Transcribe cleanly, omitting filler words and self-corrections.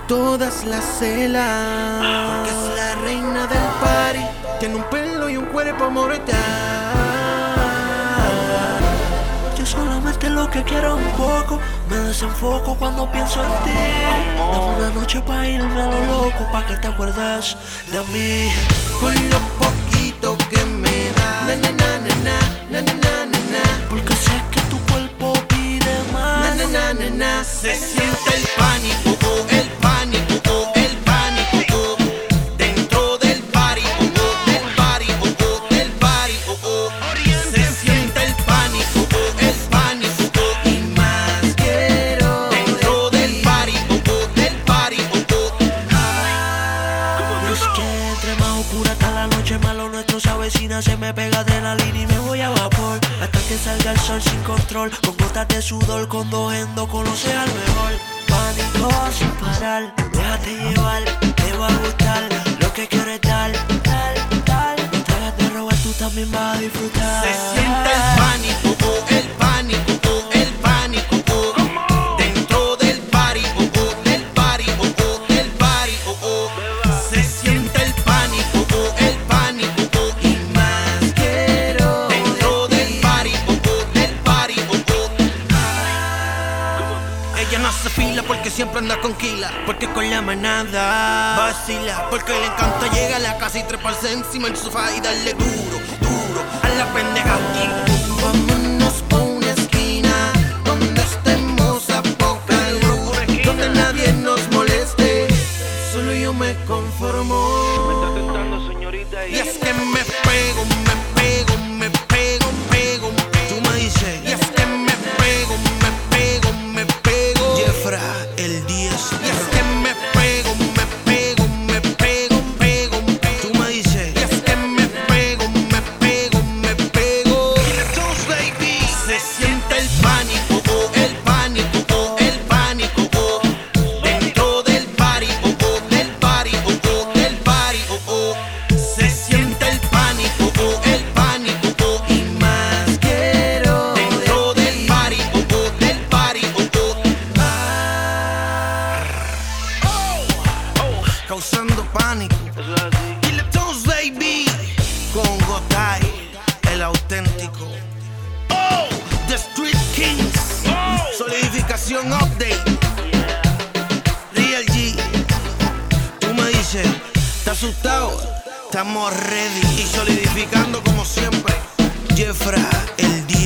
todas las celas, porque es la reina del party. Tiene un pelo y un cuerpo mortal. Yo solamente lo que quiero es un poco. Me desenfoco cuando pienso en ti. Dame una noche pa' irme a lo loco, pa' que te acuerdes de mí. Con lo poquito que me da, na na na na na na na na na. Porque sé que tu cuerpo pide más. Na na na na na. Se siente el pánico, el pánico, el pánico. Dentro del party, del party, del party. Se siente el pánico, el pánico. Y más quiero dentro del party, del party. Es que entre más oscura está la noche, más lo nuestro se avecina. Se me pega adrenalina y me voy a vapor, hasta que salga el sol sin control. Con gotas de sudor, con dos endo, conoce al mejor. Pánico sin parar, déjate llevar, te va a gustar. Lo que quiero es dar, dar, dar. Mientras de robar tú también vas a disfrutar. Se siente el pánico, el pánico, el pánico. Dentro del party, del party, del party. Se siente el pánico, y más quiero dentro del party, del party. Ella no se fila porque siempre anda con Kila, porque con la manada vacila, porque le encanta llegar a la casa y treparse encima del sofá y darle duro, duro a la pendeja. Vámonos pa' una esquina donde estemos a poca luz, donde nadie nos moleste, solo yo me conformo. Me está tentando, señorita. Y es que me pego, me pego, me pego, pego. Tú me dices. Y es que me pego, me pego, me pego. Jeffra, el 10. Y es que me pego, me pego, me pego, pego. Tú me dices. Y es que me pego, me pego, me pego. Todos, baby. Se siente el pánico, el pánico, el pánico. Dentro del party, del party, del party. Se siente el pánico, y más quiero dentro del party, del party. Causando pánico. Eso es así. Dile todos, baby. Con Gotay, el auténtico. Oh, The Street Kings. Solidificación update. Real G. Tú me dices, ¿estás asustado? Estamos ready y solidificando como siempre. Jeffra, el 10.